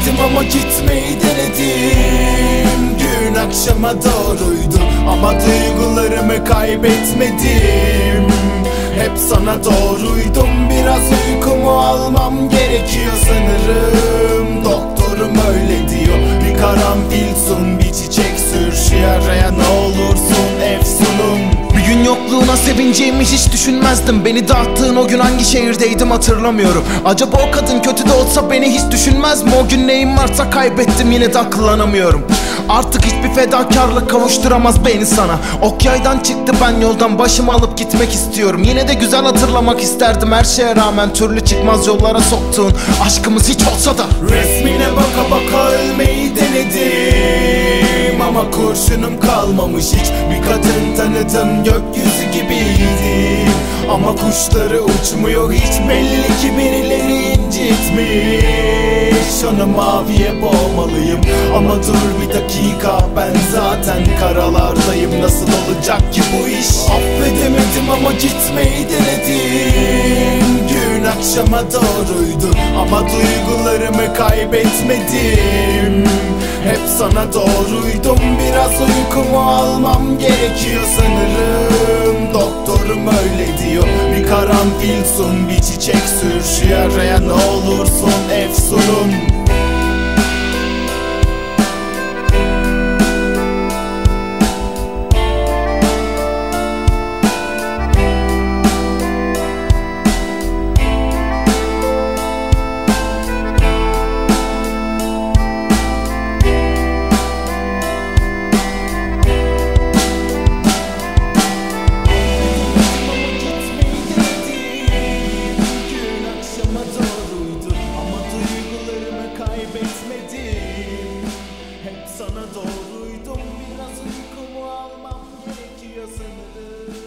demedim ama gitmeyi denedim. Gün akşama doğruydu ama duygularımı kaybetmedim. Hep sana doğruydum, biraz uykumu almam gerekiyor sanırım. Doktorum öyle diyor, bir karanfil sun, bir çiçek sür şu yaraya ne olursun efsunum. Bir gün yokluğuna sevineceğimi hiç düşünmezdim. Beni dağıttığın o gün hangi şehirdeydim hatırlamıyorum. Acaba o kadın kötü de olsa beni hiç düşünmez mi? O gün neyim varsa kaybettim, yine de akıllanamıyorum. Artık hiçbir fedakarlık kavuşturamaz beni sana. Ok yaydan çıktı, ben yoldan başımı alıp gitmek istiyorum. Yine de güzel hatırlamak isterdim her şeye rağmen. Türlü çıkmaz yollara soktuğun aşkımız hiç olsa da. Resmine baka baka ölmeyi denedim ama kurşunum kalmamış hiç. Bir kadın tanıdım, gökyüzü gibiydi ama kuşları uçmuyor hiç. Belli ki birileri incitmiş, onu maviye boğmalıyım. Ama dur bir dakika, ben zaten karalardayım. Nasıl olacak ki bu iş? Affedemedim ama gitmeyi denedim. Gün akşama doğruydu ama duygularımı kaybetmedim. Hep sana doğruydum, biraz uykumu almam gerekiyor sanırım. Doktorum öyle diyor, bir karanfil sun, bir çiçek sür şu yaraya ne olursun efsunum. Kaybetmedim, hep sana doğruydum, biraz uykumu almam gerekiyor sanırım.